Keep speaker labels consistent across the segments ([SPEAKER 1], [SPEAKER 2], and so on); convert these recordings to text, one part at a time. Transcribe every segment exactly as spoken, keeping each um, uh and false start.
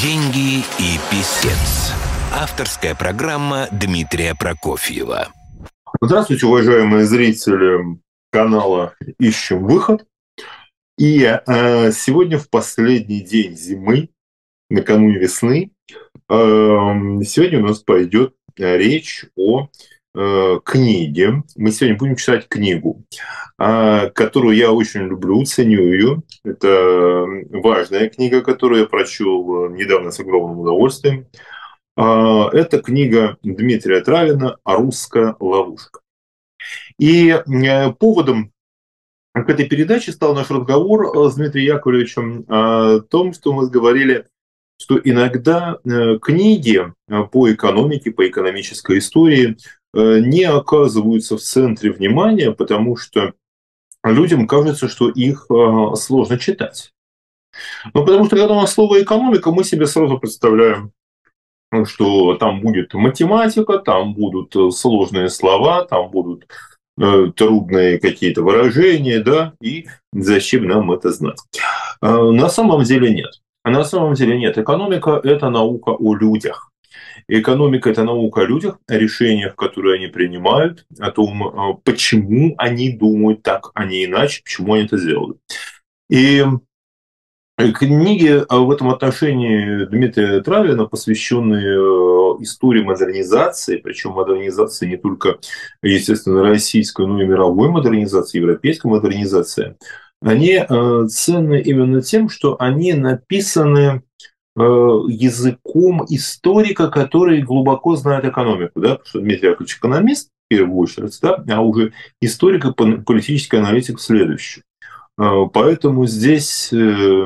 [SPEAKER 1] Деньги и писец. Авторская программа Дмитрия Прокофьева.
[SPEAKER 2] Здравствуйте, уважаемые зрители канала «Ищем выход». И э, сегодня в последний день зимы, накануне весны, э, сегодня у нас пойдет речь о э, книге. Мы сегодня будем читать книгу, э, которую я очень люблю, ценю ее. Это важная книга, которую я прочел недавно с огромным удовольствием. Э, это книга Дмитрия Травина «Русская ловушка». И э, поводом к этой передаче стал наш разговор с Дмитрием Яковлевичем о том, что мы говорили, что иногда книги по экономике, по экономической истории не оказываются в центре внимания, потому что людям кажется, что их сложно читать. Ну, потому что когда у нас слово «экономика», мы себе сразу представляем, что там будет математика, там будут сложные слова, там будут трудные какие-то выражения, да, и зачем нам это знать? На самом деле нет. На самом деле нет. Экономика – это наука о людях. Экономика – это наука о людях, о решениях, которые они принимают, о том, почему они думают так, а не иначе, почему они это делают. И книги в этом отношении Дмитрия Травина, посвященные истории модернизации, причем модернизации не только, естественно, российской, но и мировой модернизации, европейской модернизации, они ценны именно тем, что они написаны языком историка, который глубоко знает экономику. Да? Потому что Дмитрий Яковлевич экономист, в первую очередь, да? А уже историк и политический аналитик следующий. Поэтому здесь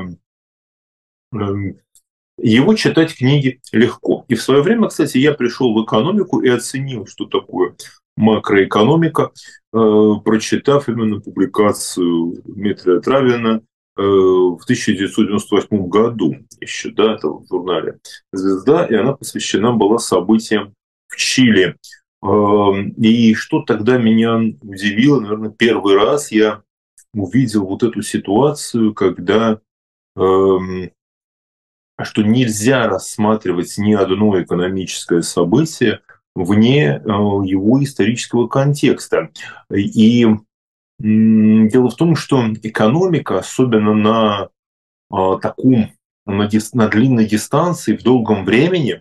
[SPEAKER 2] его читать книги легко. И в свое время, кстати, я пришел в экономику и оценил, что такое макроэкономика, прочитав именно публикацию Дмитрия Травина в тысяча девятьсот девяносто восьмом году, еще, да, это в журнале «Звезда», и она посвящена была событиям в Чили. И что тогда меня удивило, наверное, первый раз я увидел вот эту ситуацию, когда эм, что нельзя рассматривать ни одно экономическое событие вне э, его исторического контекста. И э, дело в том, что экономика, особенно на э, таком, на, дис, на длинной дистанции, в долгом времени, э,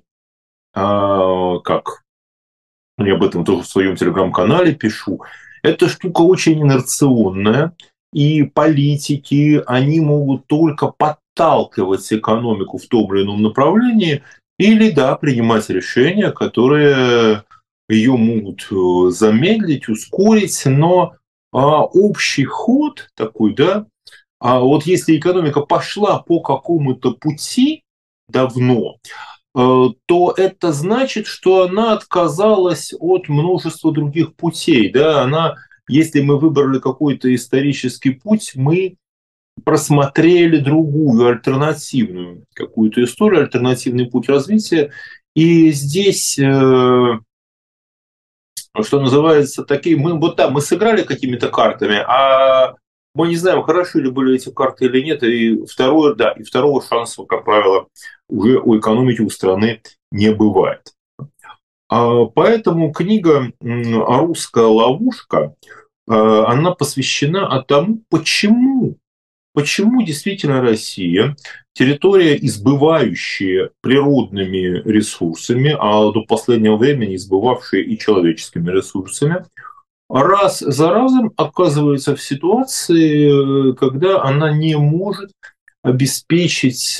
[SPEAKER 2] как я об этом тоже в своем телеграм-канале пишу, это штука очень инерционная. И политики, они могут только подталкивать экономику в том или ином направлении или, да, принимать решения, которые ее могут замедлить, ускорить, но а, общий ход такой, да, а вот если экономика пошла по какому-то пути давно, то это значит, что она отказалась от множества других путей, да, она... Если мы выбрали какой-то исторический путь, мы просмотрели другую, альтернативную какую-то историю, альтернативный путь развития. И здесь, что называется, такие, мы вот да, мы сыграли какими-то картами, а мы не знаем, хороши ли были эти карты или нет. И второе, да, и второго шанса, как правило, уже у экономики, у страны не бывает. Поэтому книга «Русская ловушка», она посвящена тому, почему, почему действительно Россия, территория, избывающая природными ресурсами, а до последнего времени избывавшая и человеческими ресурсами, раз за разом оказывается в ситуации, когда она не может обеспечить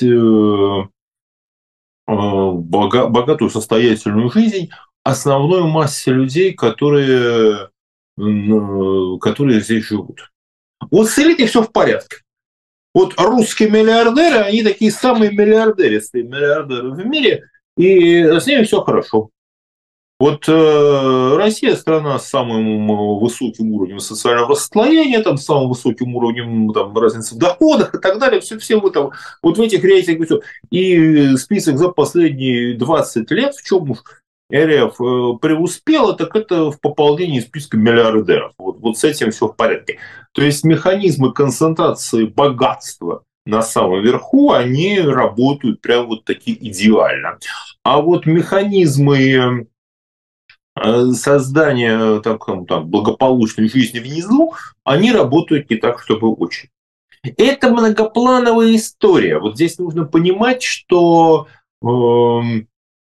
[SPEAKER 2] богатую состоятельную жизнь основной массе людей, которые, которые здесь живут. Вот с элитой все в порядке. Вот русские миллиардеры, они такие самые миллиардеристые миллиардеры в мире, и с ними все хорошо. Вот э, Россия страна с самым высоким уровнем социального расслоения, там, с самым высоким уровнем там, разницы в доходах и так далее. Все, все вот, там, вот в этих рейтингах. Все. И список за последние двадцать лет, в чем уж РФ э, преуспела, так это в пополнении списка миллиардеров. Вот, вот с этим все в порядке. То есть механизмы концентрации богатства на самом верху, они работают прям вот таки идеально. А вот механизмы создания так, там, благополучной жизни внизу, они работают не так, чтобы очень. Это многоплановая история. Вот здесь нужно понимать, что э, у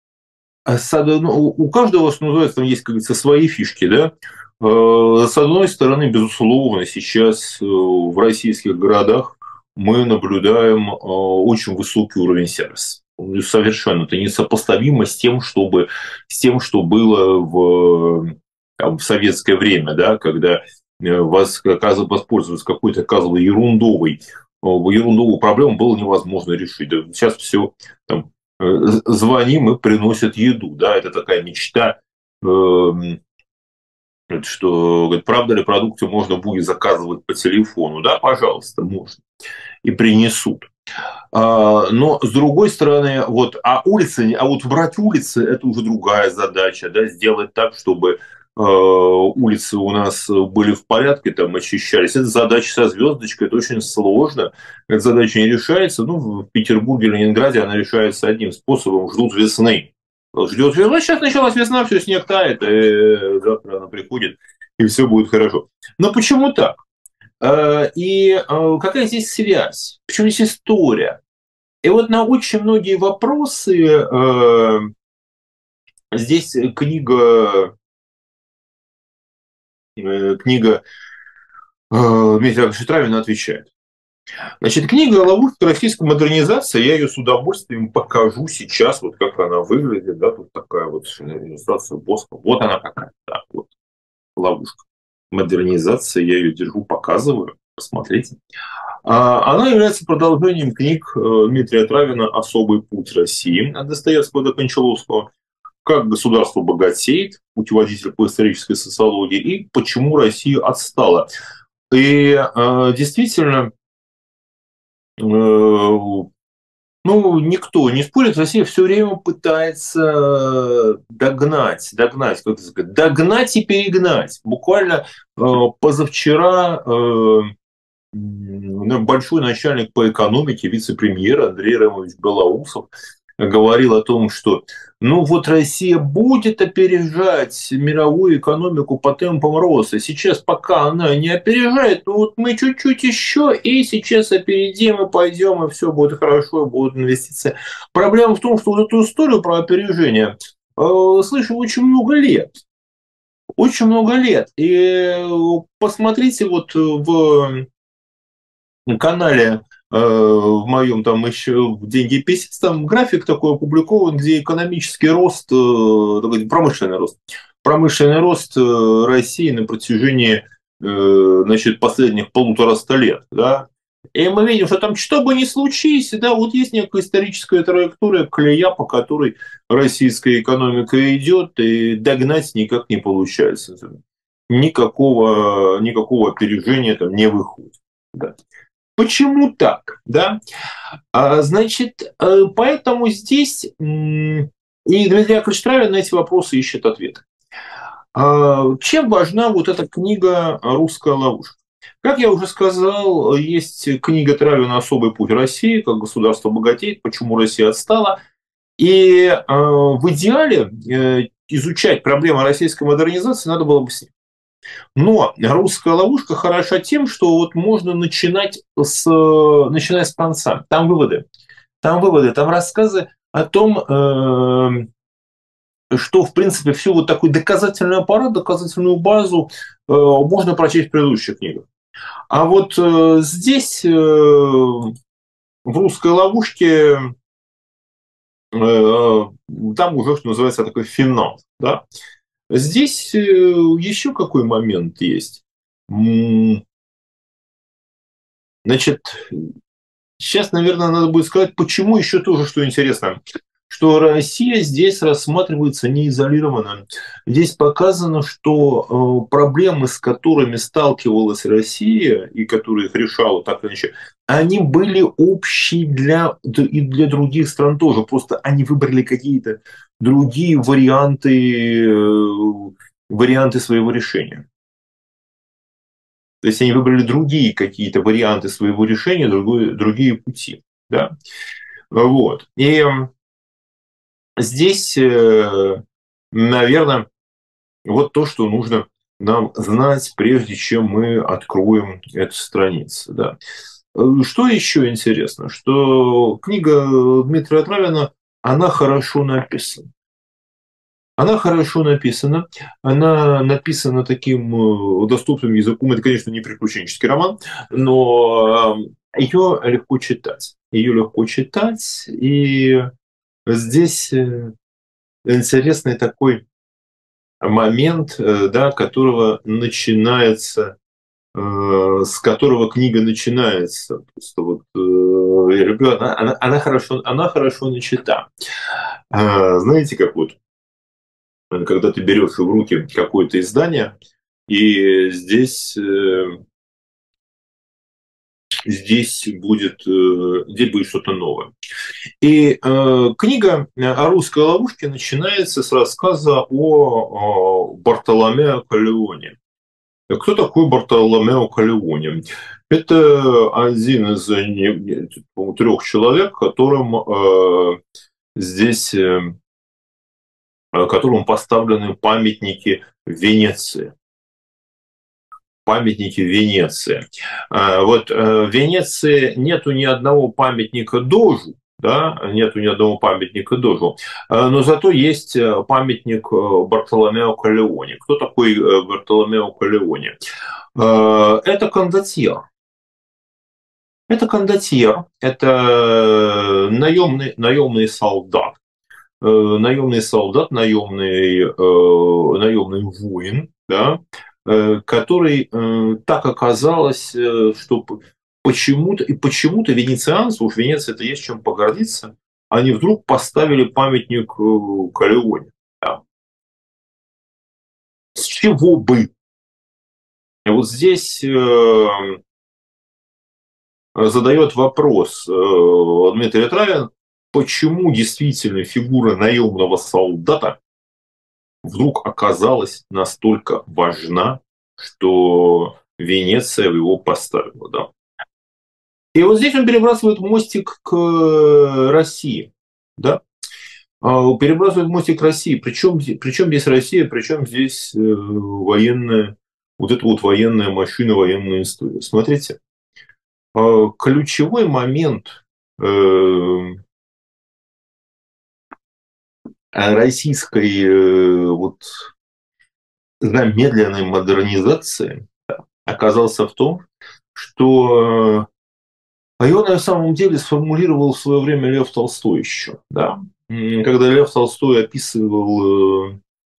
[SPEAKER 2] каждого, что называется, там есть, как говорится, свои фишки, да. С одной стороны, безусловно, сейчас в российских городах мы наблюдаем очень высокий уровень сервиса. Совершенно это несопоставимо с тем, чтобы, с тем, что было в, там, в советское время, да, когда вас воспользоваться какой-то, оказывается, ерундовой, ерундовую проблему было невозможно решить. Сейчас все там, звоним и приносят еду. Да, это такая мечта, что, говорит, правда ли, продукты можно будет заказывать по телефону? Да, пожалуйста, можно. И принесут. Но с другой стороны, вот, а улицы, а вот убрать улицы, это уже другая задача, да, сделать так, чтобы улицы у нас были в порядке, там очищались. Это задача со звездочкой, это очень сложно. Эта задача не решается. Ну, в Петербурге, Ленинграде она решается одним способом: ждут весны. Ждет весна. Сейчас началась весна, все, снег тает, и завтра она приходит, и все будет хорошо. Но почему так? И какая здесь связь? Почему здесь история? И вот на очень многие вопросы здесь книга книга Дмитрия Яковлевича Травина отвечает. Значит, книга «Ловушка российской модернизации», я ее с удовольствием покажу сейчас, вот как она выглядит, да, тут такая вот иллюстрация Боска, вот она какая, да, вот ловушка модернизации, я ее держу, показываю, посмотрите. Она является продолжением книг Дмитрия Травина «Особый путь России» от Достоевского до Кончаловского, «Как государство богатеет», путеводитель по исторической социологии, и «Почему Россия отстала». И э, действительно, э, ну, никто не спорит, Россия все время пытается догнать, догнать, как сказать, догнать и перегнать. Буквально э, позавчера э, большой начальник по экономике, вице-премьер Андрей Ремович Белоусов говорил о том, что ну вот Россия будет опережать мировую экономику по темпам роста. Сейчас пока она не опережает, ну вот мы чуть-чуть еще, и сейчас опередим, и пойдем, и все будет хорошо, будут инвестиции. Проблема в том, что вот эту историю про опережение э, слышу очень много лет. Очень много лет. И посмотрите вот в канале в моем там еще в «Деньги писец», там график такой опубликован, где экономический рост, промышленный рост, промышленный рост России на протяжении, значит, последних полутораста лет, да. И мы видим, что там что бы ни случилось, да, вот есть некая историческая траектория, колея, по которой российская экономика идет, и догнать никак не получается. Никакого, никакого опережения там не выходит. Да. Почему так? Да? А, значит, поэтому здесь и Дмитрий Яковлевич Травин на эти вопросы ищет ответы. А, чем важна вот эта книга «Русская ловушка»? Как я уже сказал, есть книга Травина «Особый путь России», как государство богатеет, почему Россия отстала. И э, в идеале э, изучать проблемы российской модернизации надо было бы с ним. Но «Русская ловушка» хороша тем, что вот можно начинать с, начиная с конца. Там выводы. Там выводы, там рассказы о том, э, что, в принципе, всю вот такой доказательный аппарат, доказательную базу э, можно прочесть в предыдущих книгах. А вот э, здесь, э, в «Русской ловушке», э, там уже, что называется, такой финал. Да? Здесь э, еще какой момент есть. Значит, сейчас, наверное, надо будет сказать, почему еще тоже, что интересно, что Россия здесь рассматривается не изолированно. Здесь показано, что проблемы, с которыми сталкивалась Россия и которые их решала так или иначе, они были общие для, и для других стран тоже. Просто они выбрали какие-то другие варианты, варианты своего решения. То есть они выбрали другие какие-то варианты своего решения, другие, другие пути. Да? Вот. И здесь, наверное, вот то, что нужно нам знать, прежде чем мы откроем эту страницу. Да. Что еще интересно, что книга Дмитрия Отравина, она хорошо написана. Она хорошо написана, она написана таким доступным языком. Это, конечно, не приключенческий роман, но ее легко читать. Ее легко читать, и здесь интересный такой момент, да, которого начинается, с которого книга начинается. Просто вот, я люблю, она, она, она, хорошо, она хорошо начата. Знаете, как вот, когда ты берешь в руки какое-то издание, и здесь, здесь будет, здесь будет что-то новое. И э, книга о русской ловушке начинается с рассказа о, о Бартоломео Коллеоне. Кто такой Бартоломео Коллеоне? Это один из трех человек, которым э, здесь э, которому поставлены памятники в Венеции. Памятники в Венеции. Вот в Венеции нету ни одного памятника Дожу, да, нету ни одного памятника Дожу, но зато есть памятник Бартоломео Коллеоне. Кто такой Бартоломео Коллеоне? Это кондотьер. Это кондотьер, это наемный, наемный солдат, наемный солдат, наемный, наемный воин, да, который так оказалось, что почему-то, и почему-то венецианцы, уж Венеция это есть чем погордиться, они вдруг поставили памятник Коллеоне. Да. С чего бы? И вот здесь задает вопрос Дмитрий Отравин, почему действительно фигура наемного солдата вдруг оказалась настолько важна, что Венеция его поставила. Да? И вот здесь он перебрасывает мостик к России. Да? Перебрасывает мостик к России. Причем, причем здесь Россия, причем здесь военная, вот эта вот военная машина, военная история. Смотрите, ключевой момент российской вот замедленной модернизации оказался в том, что его на самом деле сформулировал в свое время Лев Толстой еще. Да? Когда Лев Толстой описывал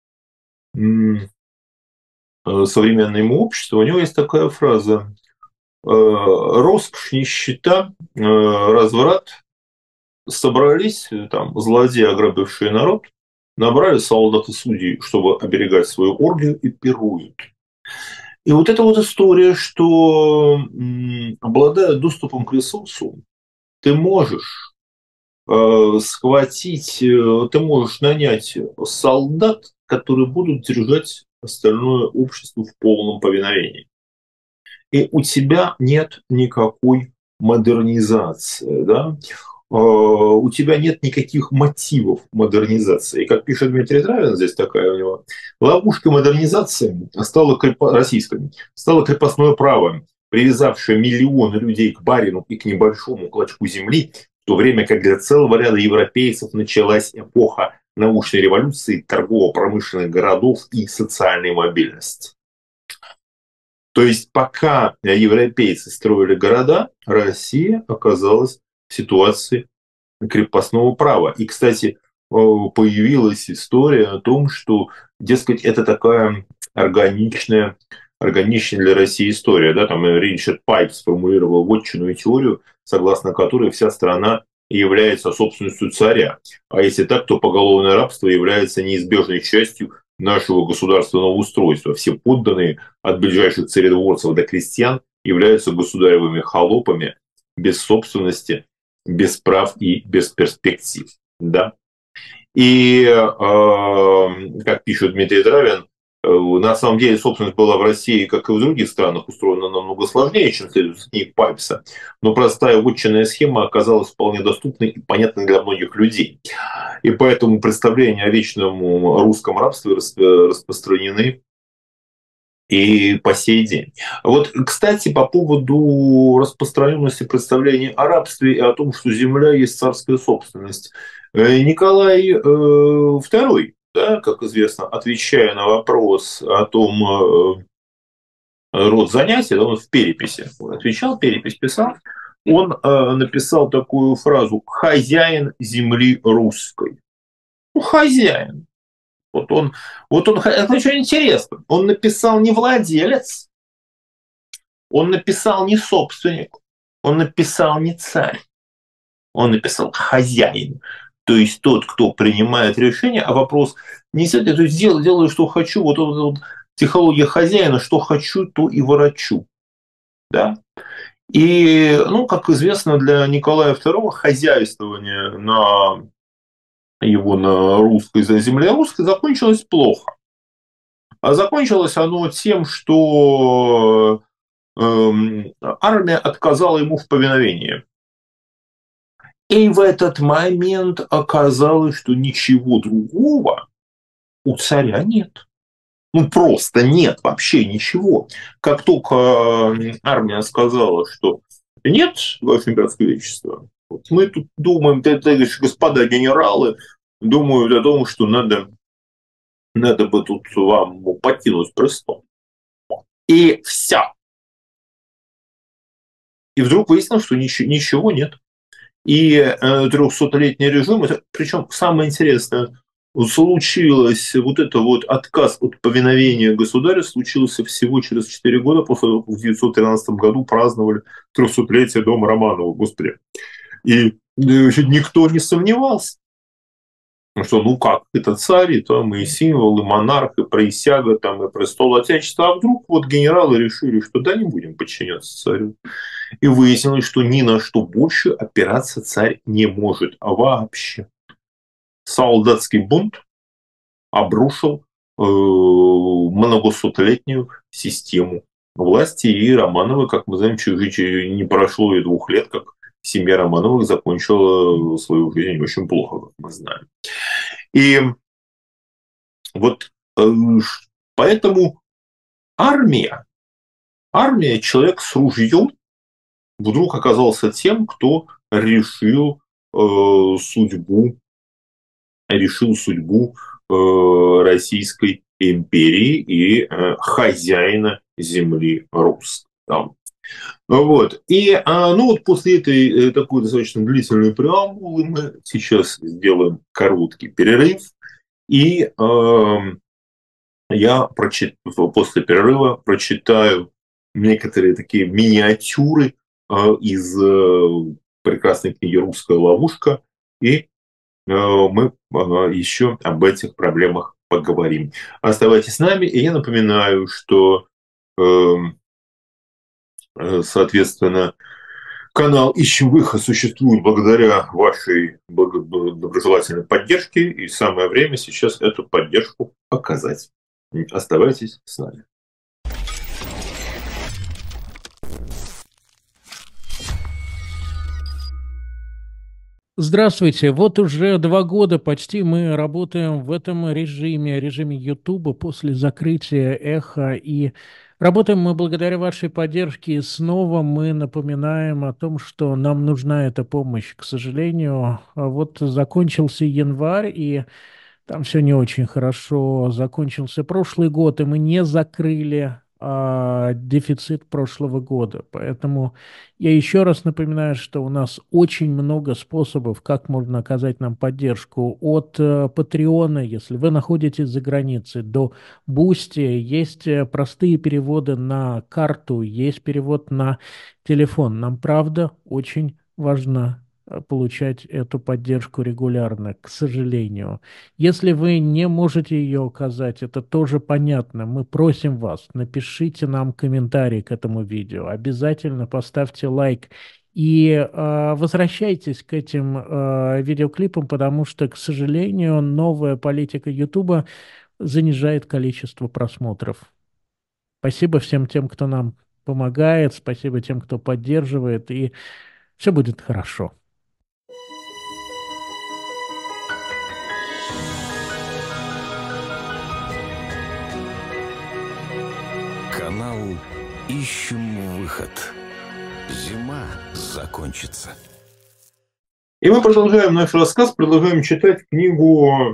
[SPEAKER 2] современное ему общество, у него есть такая фраза: роскошь, нищета, разврат, собрались там злодеи, ограбившие народ, набрали солдат и судей, чтобы оберегать свою оргию, и пируют. И вот эта вот история, что, обладая доступом к ресурсу, ты можешь э, схватить, э, ты можешь нанять солдат, которые будут держать остальное общество в полном повиновении. И у тебя нет никакой модернизации, да? У тебя нет никаких мотивов модернизации. И как пишет Дмитрий Отравин, здесь такая у него ловушка модернизации стала крепо... российской, стало крепостное право, привязавшее миллионы людей к барину и к небольшому клочку земли, в то время как для целого ряда европейцев началась эпоха научной революции, торгово-промышленных городов и социальной мобильности. То есть пока европейцы строили города, Россия оказалась в ситуации крепостного права. И, кстати, появилась история о том, что, дескать, это такая органичная, органичная для России история. Да? Там Ричард Пайп сформулировал вотчинную теорию, согласно которой вся страна является собственностью царя. А если так, то поголовное рабство является неизбежной частью нашего государственного устройства. Все подданные, от ближайших царедворцев до крестьян, являются государевыми холопами без собственности, без прав и без перспектив. Да? И, э, как пишет Дмитрий Отравин, На самом деле, собственность была в России, как и в других странах, устроена намного сложнее, чем следует из книг Пайпса. Но простая вотчинная схема оказалась вполне доступной и понятной для многих людей. И поэтому представления о вечном русском рабстве распространены и по сей день. Вот, кстати, по поводу распространенности представлений о рабстве и о том, что земля есть царская собственность. Николай второй, да, как известно, отвечая на вопрос о том, род занятий, да, он в переписи отвечал, перепись писал, он написал такую фразу «хозяин земли русской». Ну, хозяин. Вот он, вот он, это очень интересно. Он написал не владелец, он написал не собственник, он написал не царь, он написал хозяин. То есть тот, кто принимает решение, а вопрос не с этим, то есть делаю, делаю, что хочу, вот, вот, вот психология хозяина, что хочу, то и ворочу. Да? И, ну, как известно, для Николая второго хозяйствование на его на русской земле русской закончилось плохо. А закончилось оно тем, что армия отказала ему в повиновении. И в этот момент оказалось, что ничего другого у царя нет. Ну, просто нет вообще ничего. Как только армия сказала, что нет, Ваше Императорское Величество, вот мы тут думаем, это, господа генералы, думают о том, что надо, надо бы тут вам покинуть престол. И все. И вдруг выяснилось, что ничего, ничего нет. И трехсотлетний режим, это, причем самое интересное, случилось вот это вот отказ от повиновения государю случился всего через четыре года после того, как в девятьсот тринадцатом году праздновали трехсотлетие дома Романовых, господи. И никто не сомневался, что ну как, это царь, и там и символ, и монарх, и присяга, там, и престол Отечества. А вдруг вот генералы решили, что да, не будем подчиняться царю. И выяснилось, что ни на что больше опираться царь не может. А вообще. Солдатский бунт обрушил э, многосотлетнюю систему власти. И Романовы, как мы знаем, чуть не прошло и двух лет, как семья Романовых закончила свою жизнь очень плохо, как мы знаем. И вот э, поэтому армия, армия, человек с ружьем, вдруг оказался тем, кто решил э, судьбу, решил судьбу э, Российской империи и э, хозяина земли русской. Там. Вот. И а, ну вот после этой такой достаточно длительной преамбулы мы сейчас сделаем короткий перерыв. И э, я прочит... после перерыва прочитаю некоторые такие миниатюры из прекрасной книги «Русская ловушка», и мы еще об этих проблемах поговорим. Оставайтесь с нами, и я напоминаю, что, соответственно, канал «Ищем выход» существует благодаря вашей доброжелательной поддержке, и самое время сейчас эту поддержку оказать. Оставайтесь с нами.
[SPEAKER 3] Здравствуйте. Вот уже два года почти мы работаем в этом режиме, режиме Ютуба после закрытия Эхо. И работаем мы благодаря вашей поддержке. И снова мы напоминаем о том, что нам нужна эта помощь. К сожалению, вот закончился январь, и там все не очень хорошо. Закончился прошлый год, и мы не закрыли а, дефицит прошлого года. Поэтому я еще раз напоминаю, что у нас очень много способов, как можно оказать нам поддержку. От Патреона, если вы находитесь за границей, до Бусти. Есть простые переводы на карту, есть перевод на телефон. Нам, правда, очень важно получать эту поддержку регулярно, к сожалению. Если вы не можете ее оказать, это тоже понятно. Мы просим вас, напишите нам комментарий к этому видео, обязательно поставьте лайк и э, возвращайтесь к этим э, видеоклипам, потому что, к сожалению, новая политика Ютуба занижает количество просмотров. Спасибо всем тем, кто нам помогает, спасибо тем, кто поддерживает, и все будет хорошо.
[SPEAKER 1] Канал «Ищем выход». Зима закончится.
[SPEAKER 2] И мы продолжаем наш рассказ, продолжаем читать книгу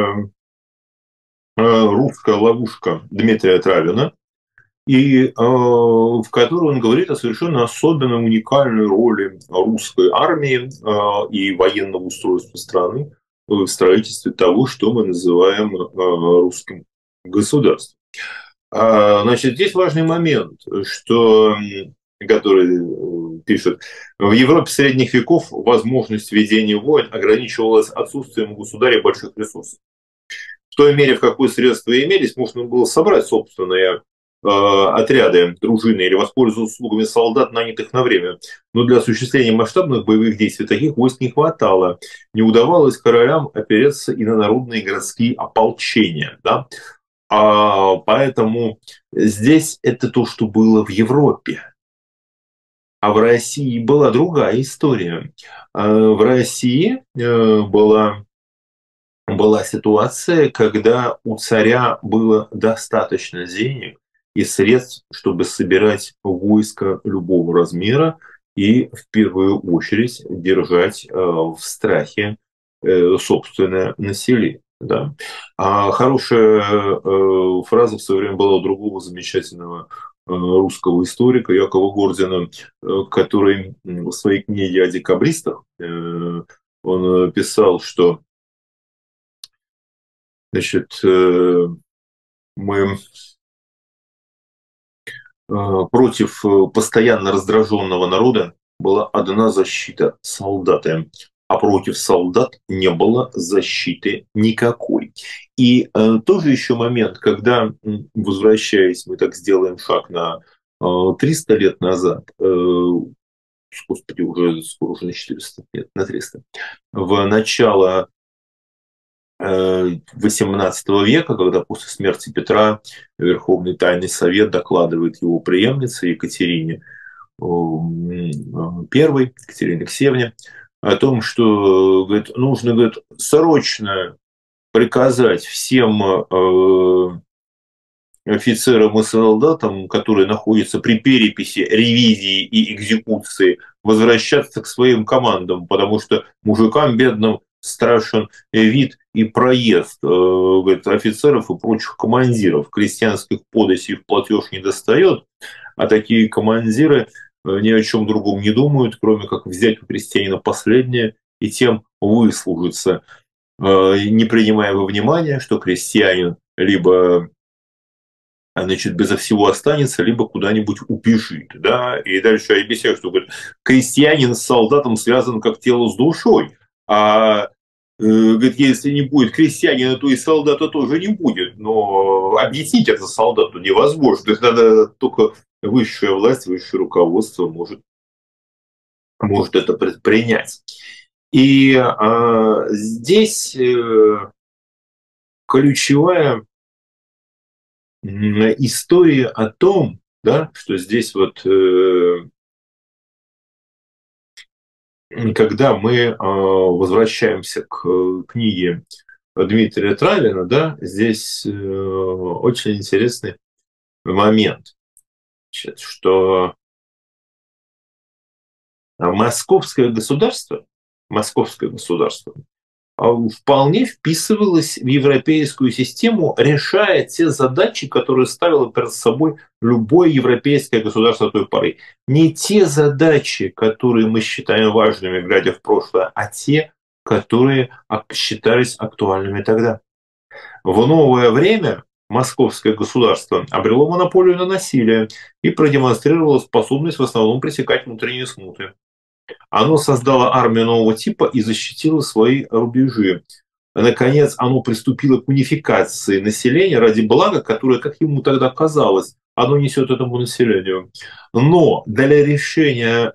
[SPEAKER 2] «Русская ловушка» Дмитрия Травина, и в которой он говорит о совершенно особенно уникальной роли русской армии и военного устройства страны в строительстве того, что мы называем русским государством. Значит, здесь важный момент, что, который пишет, в Европе средних веков возможность ведения войн ограничивалась отсутствием у государя больших ресурсов. В той мере, в какой средства имелись, можно было собрать собственные э, отряды, дружины или воспользоваться услугами солдат, нанятых на время. Но для осуществления масштабных боевых действий таких войск не хватало. Не удавалось королям опереться и на народные городские ополчения. Да? А, поэтому здесь это то, что было в Европе. А в России была другая история. В России была, была ситуация, когда у царя было достаточно денег и средств, чтобы собирать войско любого размера и в первую очередь держать в страхе собственное население. Да. А хорошая фраза в свое время была у другого замечательного русского историка Якова Гордина, который в своей книге о декабристах он писал, что, значит, мы против постоянно раздраженного народа была одна защита – солдаты, а против солдат не было защиты никакой. И э, тоже еще момент, когда, возвращаясь, мы так сделаем шаг на э, триста лет назад, э, господи, уже скоро уже на четыреста лет, на триста, в начало э, восемнадцатого века, когда после смерти Петра Верховный Тайный Совет докладывает его преемнице Екатерине э, Первой, Екатерине Алексеевне, о том, что, говорит, нужно, говорит, срочно приказать всем э, офицерам и солдатам, которые находятся при переписи, ревизии и экзекуции, возвращаться к своим командам, потому что мужикам бедным страшен вид и проезд э, говорит, офицеров и прочих командиров. Крестьянских податей в платеж не достает, а такие командиры ни о чем другом не думают, кроме как взять у крестьянина последнее и тем выслужиться, не принимая во внимание, что крестьянин либо, значит, безо всего останется, либо куда-нибудь убежит. Да? И дальше я объясняю, что говорит, крестьянин с солдатом связан как тело с душой, а говорит, если не будет крестьянина, то и солдата тоже не будет. Но объяснить это солдату невозможно. То есть надо только высшая власть, высшее руководство может, может это предпринять. И а, здесь э, ключевая история о том, да, что здесь вот э, когда мы возвращаемся к книге Дмитрия Травина, да, здесь очень интересный момент, значит, что московское государство, московское государство вполне вписывалось в европейскую систему, решая те задачи, которые ставило перед собой любое европейское государство той поры. Не те задачи, которые мы считаем важными, глядя в прошлое, а те, которые считались актуальными тогда. В новое время московское государство обрело монополию на насилие и продемонстрировало способность в основном пресекать внутренние смуты. Оно создало армию нового типа и защитило свои рубежи. Наконец, оно приступило к унификации населения ради блага, которое, как ему тогда казалось, оно несет этому населению. Но для решения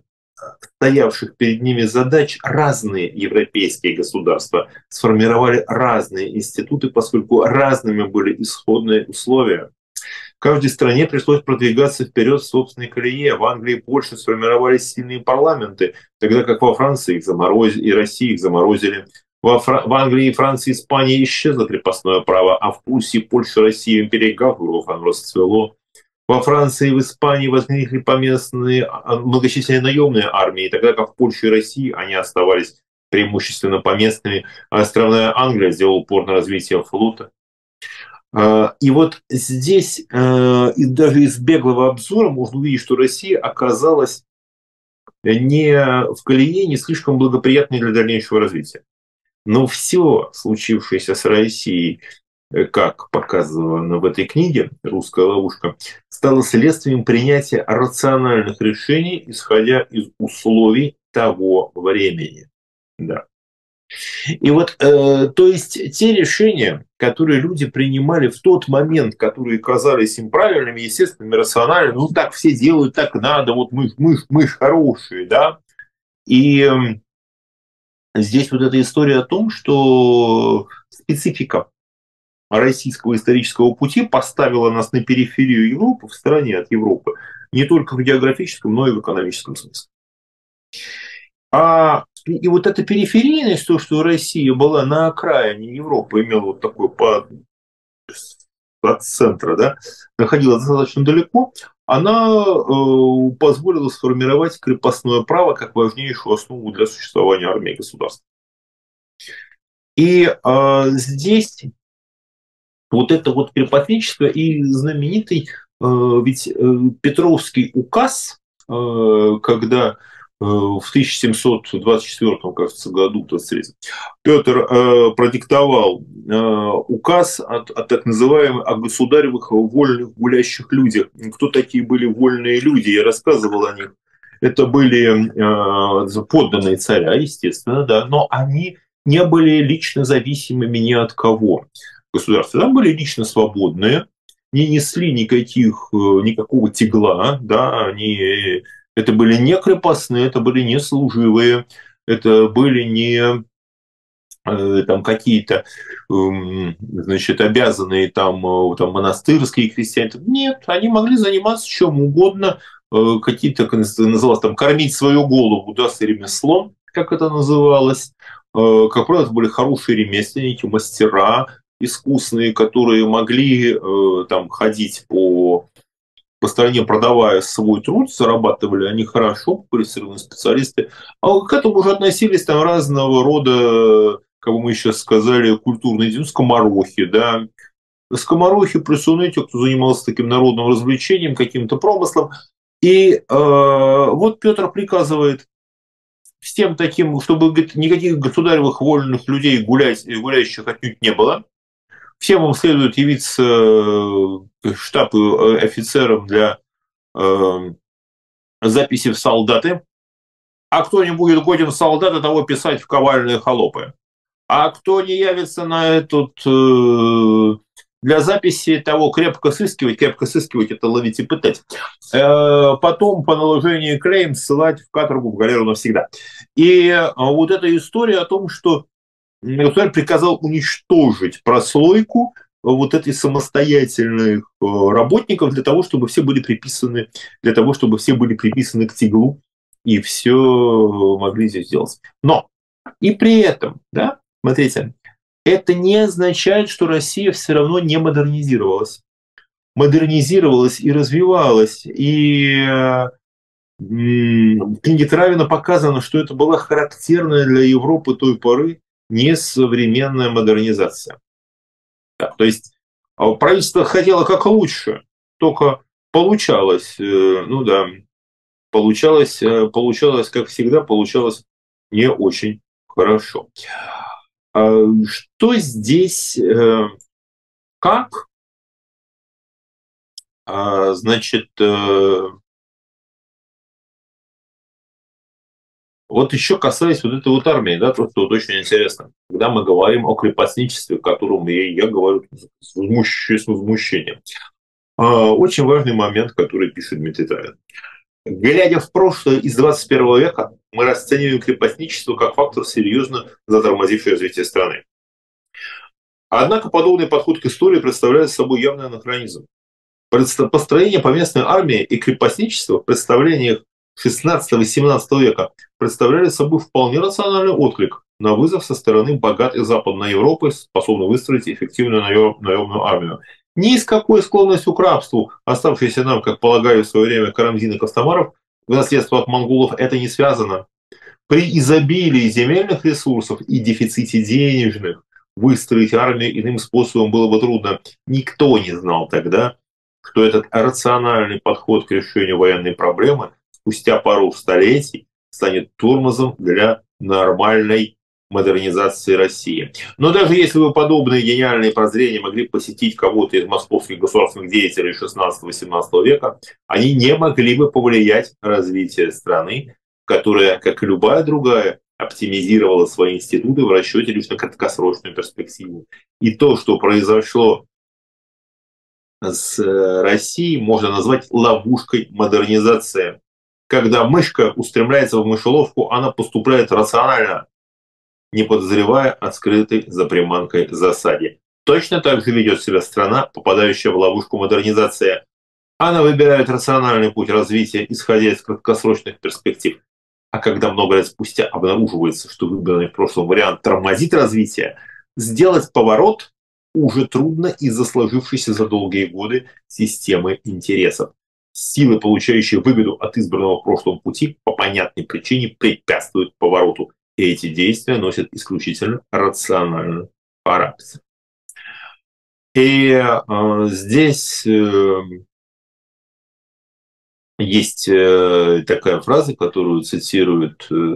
[SPEAKER 2] стоявших перед ними задач разные европейские государства сформировали разные институты, поскольку разными были исходные условия. Каждой стране пришлось продвигаться вперед в собственной колее. В Англии и Польше сформировались сильные парламенты, тогда как во Франции их заморозили, и России их заморозили. Во Фра... В Англии, Франции и Испании исчезло крепостное право, а в Пруссии, Польше, России империи Габсбургов оно расцвело. Во Франции и в Испании возникли поместные многочисленные наемные армии, тогда как в Польше и России они оставались преимущественно поместными, а островная Англия сделала упор на развитие флота. И вот здесь, и даже из беглого обзора, можно увидеть, что Россия оказалась не в колее, не слишком благоприятной для дальнейшего развития. Но все случившееся с Россией, как показано в этой книге «Русская ловушка», стало следствием принятия рациональных решений, исходя из условий того времени. Да. И вот, э, то есть, те решения, которые люди принимали в тот момент, которые казались им правильными, естественными, рациональными, ну так все делают, так надо, вот мы, мы, мы ж хорошие, да. И э, здесь вот эта история о том, что специфика российского исторического пути поставила нас на периферию Европы, в стороне от Европы, не только в географическом, но и в экономическом смысле. А, и вот эта периферийность, то, что Россия была на окраине Европы, имела вот такой по, от центра, да, находилась достаточно далеко, она э, позволила сформировать крепостное право как важнейшую основу для существования армии и государства. И э, здесь вот это вот крепостническое и знаменитый э, ведь э, Петровский указ, э, когда в тысяча семьсот двадцать четвёртом, кажется, году Петр э, продиктовал э, указ о, о так называемых о государевых вольных гулящих людях. Кто такие были вольные люди? Я рассказывал о них. Это были э, подданные царя, естественно, да, но они не были лично зависимыми ни от кого. Государства там были лично свободные, не несли никаких, никакого тягла, да, они... Это были не крепостные, это были не служивые, это были не э, там какие-то, э, значит, обязанные там, там монастырские крестьяне. Нет, они могли заниматься чем угодно, э, какие-то, как называлось, там, кормить свою голову, да, с ремеслом, как это называлось. Э, как правило, это были хорошие ремесленники, мастера искусные, которые могли э, там ходить по по стране, продавая свой труд, зарабатывали они хорошо, квалифицированные специалисты, а к этому уже относились там разного рода, как бы мы сейчас сказали, культурные деятели, скоморохи, да, скоморохи, присуны, те, кто занимался таким народным развлечением, каким-то промыслом, и э, вот Петр приказывает всем таким, чтобы, говорит, никаких государевых вольных людей гулять, гуляющих отнюдь не было. Всем вам следует явиться в штаб офицерам для э, записи в солдаты. А кто не будет годен в солдаты, того писать в ковальные холопы. А кто не явится на этот э, для записи, того крепко сыскивать, крепко сыскивать, это ловить и пытать. Э, потом по наложению клейм ссылать в каторгу, в галеру навсегда. И э, вот эта история о том, что государь приказал уничтожить прослойку вот этой самостоятельных работников для того, чтобы все были приписаны, для того, чтобы все были приписаны к тиглу и все могли здесь делать. Но и при этом, да, смотрите, это не означает, что Россия все равно не модернизировалась. Модернизировалась и развивалась. И в книге Травина показано, что это была характерная для Европы той поры несовременная модернизация. Да, то есть правительство хотело как лучше, только получалось, ну да, получалось, получалось, как всегда, получалось не очень хорошо. Что здесь, как, значит, вот еще касаясь вот этой вот армии, да, то, что вот очень интересно, когда мы говорим о крепостничестве, о котором я, я говорю с, возмущ... с возмущением, очень важный момент, который пишет Дмитрий Травин. Глядя в прошлое из двадцать первого века, мы расцениваем крепостничество как фактор, серьезно затормозивший развитие страны. Однако подобный подход к истории представляет собой явный анахронизм. Построение поместной армии и крепостничество в представлениях шестнадцатого-семнадцатого века представляли собой вполне рациональный отклик на вызов со стороны богатой Западной Европы, способной выстроить эффективную наемную армию. Ни с какой склонностью к рабству, оставшейся нам, как полагаю, в свое время Карамзин и Костомаров, в наследство от монголов, это не связано. При изобилии земельных ресурсов и дефиците денежных выстроить армию иным способом было бы трудно. Никто не знал тогда, что этот рациональный подход к решению военной проблемы спустя пару столетий станет тормозом для нормальной модернизации России. Но даже если бы подобные гениальные прозрения могли посетить кого-то из московских государственных деятелей шестнадцатого-семнадцатого века, они не могли бы повлиять на развитие страны, которая, как и любая другая, оптимизировала свои институты в расчете лишь на краткосрочную перспективу. И то, что произошло с Россией, можно назвать ловушкой модернизации. Когда мышка устремляется в мышеловку, она поступает рационально, не подозревая о скрытой за приманкой засаде. Точно так же ведет себя страна, попадающая в ловушку модернизации. Она выбирает рациональный путь развития, исходя из краткосрочных перспектив. А когда много лет спустя обнаруживается, что выбранный в прошлом вариант тормозит развитие, сделать поворот уже трудно из-за сложившейся за долгие годы системы интересов. Силы, получающие выгоду от избранного в прошлом пути, по понятной причине препятствуют повороту. И эти действия носят исключительно рациональный характер. И э, здесь э, есть э, такая фраза, которую цитирует э,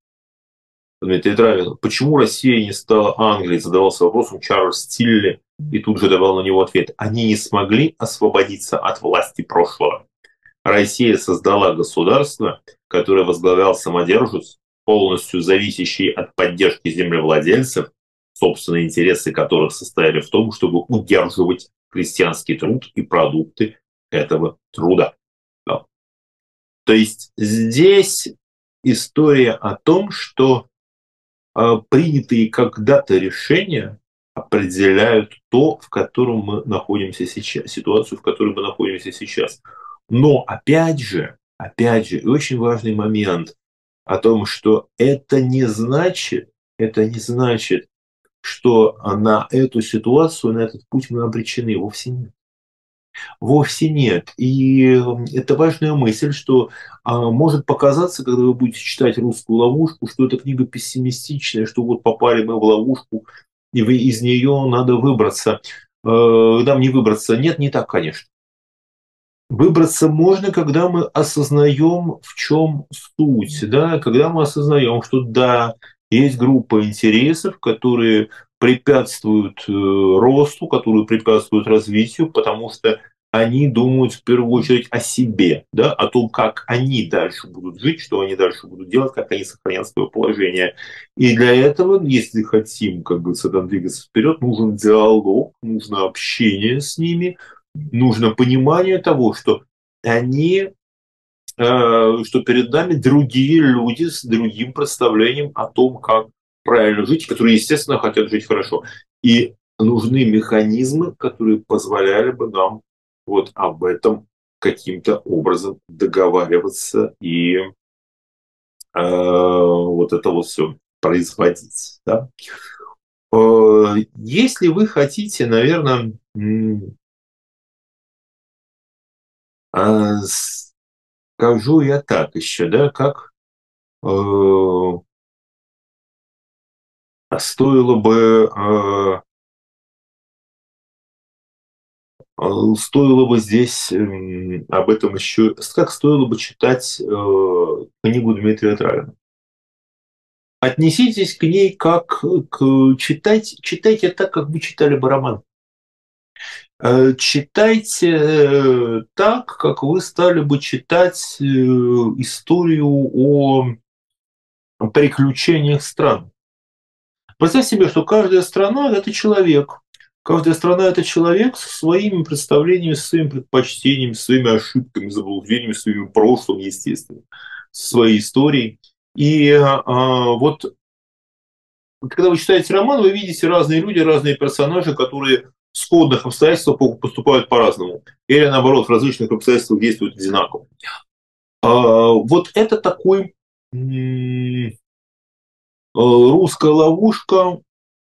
[SPEAKER 2] Дмитрий Травин. Почему Россия не стала Англией? Задавался вопросом Чарльз Тилли и тут же давал на него ответ. Они не смогли освободиться от власти прошлого. Россия создала государство, которое возглавлял самодержец, полностью зависящий от поддержки землевладельцев, собственные интересы которых состояли в том, чтобы удерживать крестьянский труд и продукты этого труда. Да. То есть здесь история о том, что э, принятые когда-то решения определяют то, в котором мы находимся сейчас, ситуацию, в которой мы находимся сейчас. Но опять же, опять же, очень важный момент о том, что это не значит, это не значит, что на эту ситуацию, на этот путь мы обречены. Вовсе нет. Вовсе нет. И это важная мысль, что а, может показаться, когда вы будете читать «Русскую ловушку», что эта книга пессимистичная, что вот попали мы в ловушку, и вы из нее надо выбраться. Э, нам не выбраться. Нет, не так, конечно. Выбраться можно, когда мы осознаем, в чем суть, да, когда мы осознаем, что да, есть группа интересов, которые препятствуют э, росту, которые препятствуют развитию, потому что они думают в первую очередь о себе, да, о том, как они дальше будут жить, что они дальше будут делать, как они сохранят свое положение. И для этого, если хотим, как бы, там двигаться вперед, нужен диалог, нужно общение с ними, нужно понимание того, что они, э, что перед нами другие люди с другим представлением о том, как правильно жить, которые, естественно, хотят жить хорошо. И нужны механизмы, которые позволяли бы нам вот об этом каким-то образом договариваться и э, вот это вот все производить. Да? Э, если вы хотите, наверное, А, скажу я так еще, да, как э, стоило бы э, стоило бы здесь э, об этом еще, как стоило бы читать э, книгу Дмитрия Травина. Отнеситесь к ней как к читать, читайте так, как вы читали бы роман. Читайте так, как вы стали бы читать историю о приключениях стран. Представьте себе, что каждая страна – это человек, Каждая страна – это человек со своими представлениями, со своими предпочтениями, со своими ошибками, заблуждениями, своим прошлым, естественно, со своей историей. И а, вот когда вы читаете роман, вы видите разные люди, разные персонажи, которые в сходных обстоятельствах поступают по-разному. Или, наоборот, в различных обстоятельствах действуют одинаково. А, вот это такой м- русская ловушка.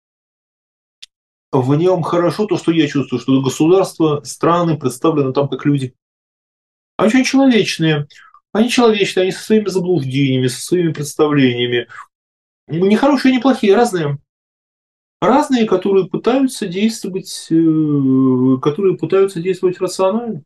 [SPEAKER 2] В нем хорошо то, что я чувствую, что государство, страны представлены там как люди. Они очень человечные. Они человечные, они со своими заблуждениями, со своими представлениями. Не хорошие, не плохие, разные. Разные, которые пытаются действовать, э, которые пытаются действовать рационально.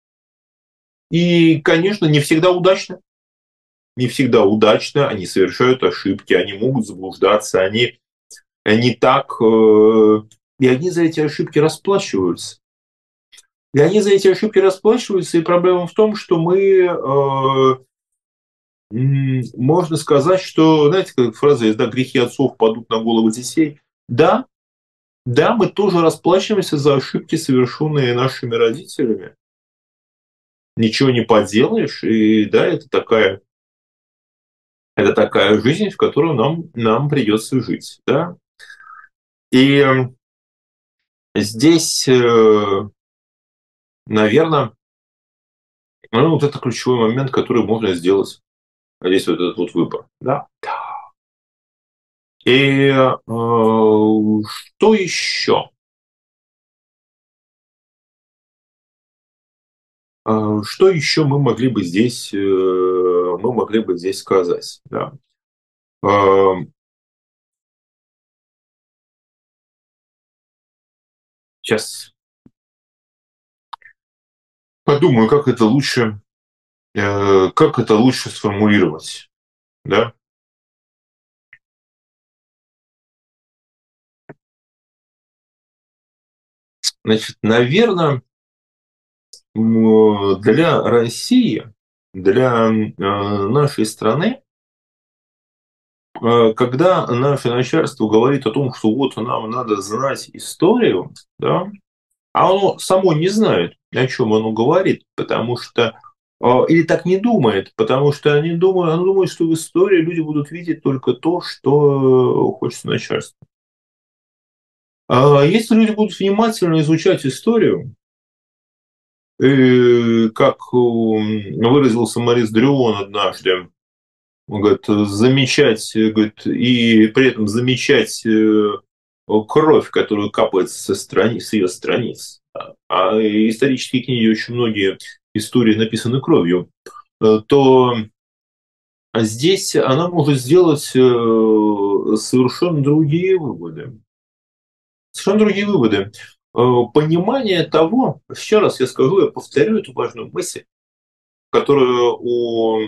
[SPEAKER 2] И, конечно, не всегда удачно. Не всегда удачно, они совершают ошибки, они могут заблуждаться, они не так, э, и они за эти ошибки расплачиваются. И они за эти ошибки расплачиваются, и проблема в том, что мы, э, можно сказать, что, знаете, как фраза есть, да, грехи отцов падут на головы детей. Да, да, мы тоже расплачиваемся за ошибки, совершенные нашими родителями. Ничего не поделаешь, и да, это такая, это такая жизнь, в которой нам, нам придется жить, да. И здесь, наверное, ну, вот это ключевой момент, который можно сделать. Здесь вот этот вот выбор, да. И э, что еще? Э, что еще мы могли бы здесь, э, мы могли бы здесь сказать, да? Э, сейчас подумаю, как это лучше, э, как это лучше сформулировать, да? Значит, наверное, для России, для нашей страны, когда наше начальство говорит о том, что вот нам надо знать историю, да, а оно само не знает, о чем оно говорит, потому что или так не думает, потому что они думают, оно думает, что в истории люди будут видеть только то, что хочется начальству. А если люди будут внимательно изучать историю, и, как выразился Морис Дрюон однажды, он говорит, замечать, говорит, и при этом замечать кровь, которую капает со страниц, с ее страниц. А исторические книги, очень многие истории написаны кровью, то здесь она может сделать совершенно другие выводы. Совершенно другие выводы. Понимание того, еще раз я скажу, я повторю эту важную мысль, которая у,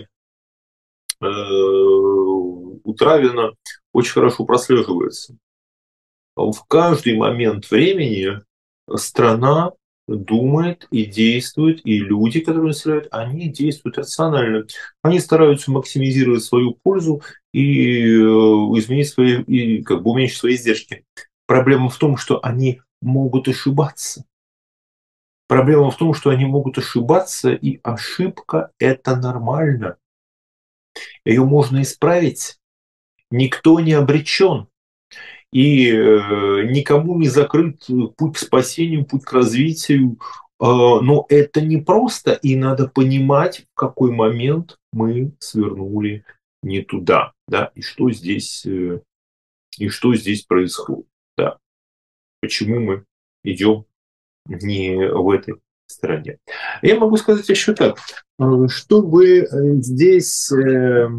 [SPEAKER 2] у Травина очень хорошо прослеживается. В каждый момент времени страна думает и действует, и люди, которые населяют, они действуют рационально. Они стараются максимизировать свою пользу и изменить свои, и как бы уменьшить свои издержки. Проблема в том, что они могут ошибаться. Проблема в том, что они могут ошибаться, и ошибка – это нормально. Ее можно исправить. Никто не обречен. И э, никому не закрыт путь к спасению, путь к развитию. Э, но это не просто, и надо понимать, в какой момент мы свернули не туда, да, и что здесь, э, и что здесь происходит, да. Почему мы идем не в этой стороне. Я могу сказать еще так, что вы здесь э,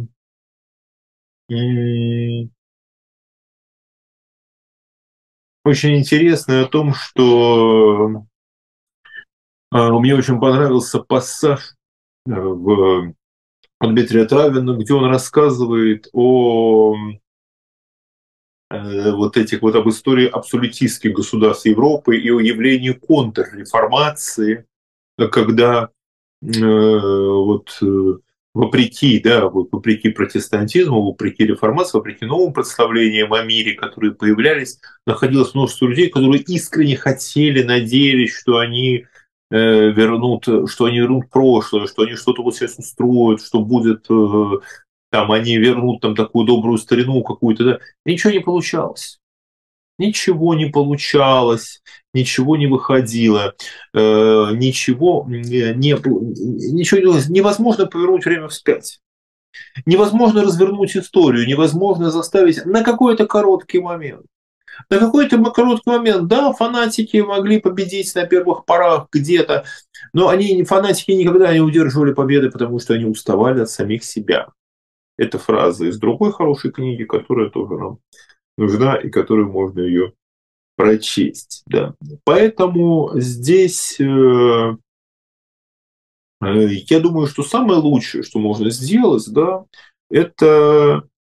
[SPEAKER 2] очень интересно о том, что мне очень понравился пассаж в Дмитрия Травина, где он рассказывает о вот этих вот об истории абсолютистских государств Европы и о явлении контрреформации, когда э, вот вопреки, да, вот вопреки протестантизму, вопреки реформации, вопреки новым представлениям о мире, которые появлялись, находилось множество людей, которые искренне хотели, надеялись, что они э, вернут, что они вернут прошлое, что они что-то вот сейчас устроят, что будет, э, там, они вернут там такую добрую старину какую-то, да. Ничего не получалось. Ничего не получалось, ничего не выходило, э, ничего не, не, ничего не, невозможно повернуть время вспять. Невозможно развернуть историю, невозможно заставить на какой-то короткий момент. На какой-то короткий момент, да, фанатики могли победить на первых порах где-то, но они, фанатики никогда не удерживали победы, потому что они уставали от самих себя. Это фраза из другой хорошей книги, которая тоже нам нужна и которую можно ее прочесть. Да. Поэтому здесь э, я думаю, что самое лучшее, что можно сделать, да, это